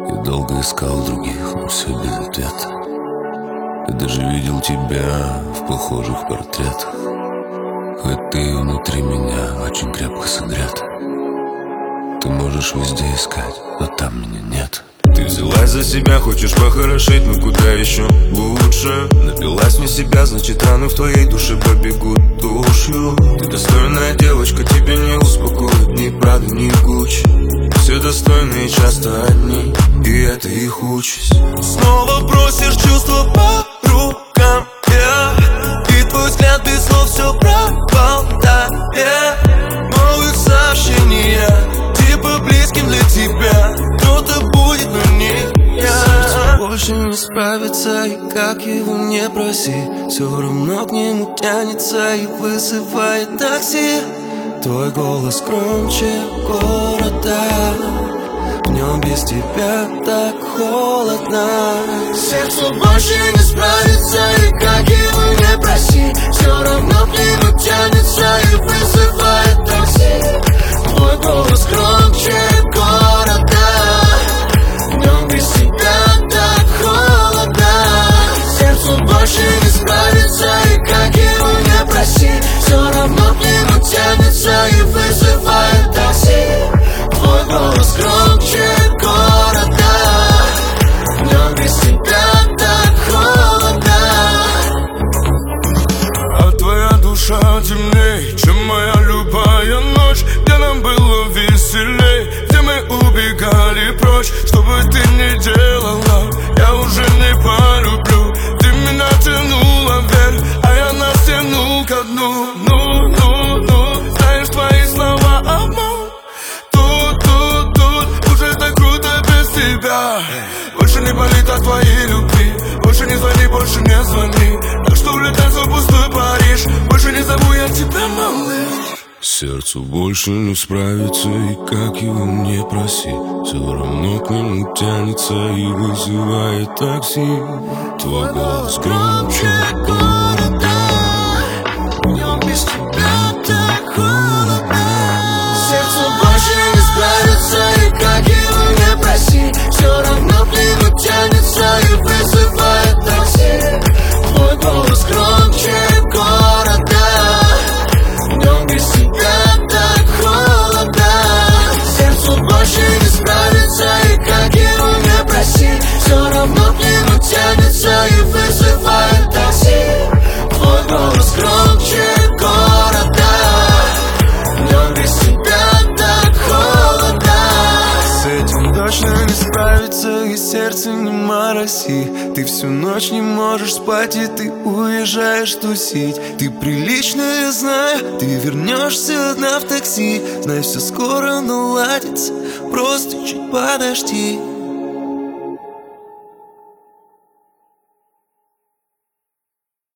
Я долго искал других, но все без ответа. Я даже видел тебя в похожих портретах. Хоть ты внутри меня очень крепко согрета. Ты можешь везде искать, но там меня нет. Ты взялась за себя, хочешь похорошеть, но куда еще лучше? Напилась не себя, значит раны в твоей душе побегут душью. Ты достойная девочка, тебя не успокоит ни Прада, ни Гуччи. Все достойные часто одни, и это их участь. Снова бросишь чувства по рукам, и твой взгляд без слов все проболтает. Новых сообщениях, типа близким для тебя кто-то будет, но не я. Сердце больше не справится, и как его не проси, все равно к нему тянется и вызывает такси. Твой голос громче города, в нем без тебя так холодно. Сердце больше не справится, и как его не проси, все равно к нему тянется и вызывает такси. Твой голос громче города, в нем без тебя так холодно. Сердце больше не справится, и как его не проси, все равно к нему тянется и вызывает такси. Твой голос громче города, в нем без тебя так холодно. А твоя душа темней, чем моя любая ночь, где нам было веселей, где мы убегали прочь. Что бы ты ни делала, я уже не полюблю. Ты меня тянула вверх, а я нас тянул ко дну. Знаешь, твои слова обман. Тут уже так круто без тебя. Больше не болит от твоей любви. Больше не звони, больше не звони. Так что улетай в пустой Париж. Больше не зову я тебя, малыш. Сердцу больше не справится, и как его не проси, все равно к нему тянется и вызывает такси. Твой голос громче города, в нем без тебя так холодно. Сердце больше не справится, и как его не проси, все равно к нему тянется и вызывает такси. Твой голос громче города, в нем без тебя так холодно. Сердце больше не справится, и как его не проси, все равно к нему тянется и вызывает такси. Твой голос громче города, в нем без тебя так холодно. С этим точно не справится, и сердце не мороси. Ты всю ночь не можешь спать, и ты уезжаешь тусить. Ты приличная, я знаю, ты вернешься одна в такси. Знай, все скоро наладится, просто чуть подожди.